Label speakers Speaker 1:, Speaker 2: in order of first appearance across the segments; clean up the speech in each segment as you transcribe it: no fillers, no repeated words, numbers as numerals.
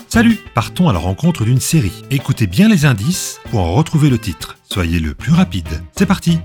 Speaker 1: Salut, partons à la rencontre d'une série. Écoutez bien les indices pour en retrouver le titre. Soyez le plus rapide. C'est parti.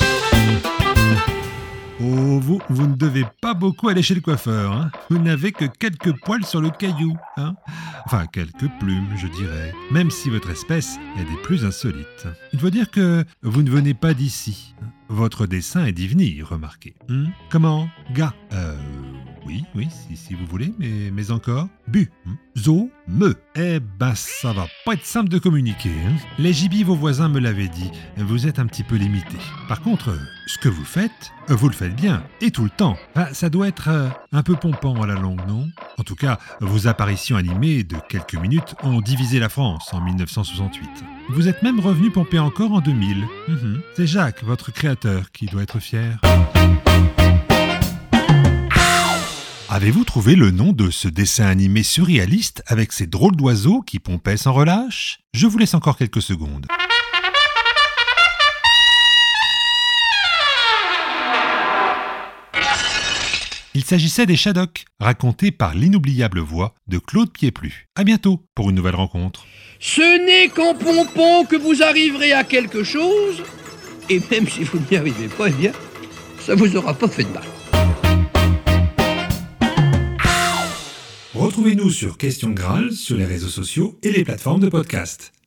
Speaker 1: Oh, vous ne devez pas beaucoup aller chez le coiffeur, hein. Vous n'avez que quelques poils sur le caillou, hein. Enfin, quelques plumes, je dirais. Même si votre espèce est des plus insolites. Il faut dire que vous ne venez pas d'ici. Votre dessin est d'y venir, remarquez. Comment? Gars. Oui, si vous voulez, mais encore. Bu. Zo. Me. Eh ben, ça va pas être simple de communiquer, hein. Les gibis, vos voisins me l'avaient dit. Vous êtes un petit peu limité. Par contre, ce que vous faites, vous le faites bien. Et tout le temps. Ça doit être un peu pompant à la longue, non? En tout cas, vos apparitions animées de quelques minutes ont divisé la France en 1968. Vous êtes même revenu pomper encore en 2000. C'est Jacques, votre créateur, qui doit être fier. Avez-vous trouvé le nom de ce dessin animé surréaliste avec ces drôles d'oiseaux qui pompaient sans relâche? Je vous laisse encore quelques secondes. Il s'agissait des Shadocks, racontés par l'inoubliable voix de Claude Pieplu. À bientôt pour une nouvelle rencontre.
Speaker 2: Ce n'est qu'en pompant que vous arriverez à quelque chose, et même si vous n'y arrivez pas, eh bien, ça vous aura pas fait de mal.
Speaker 1: Retrouvez-nous sur Question Graal sur les réseaux sociaux et les plateformes de podcast.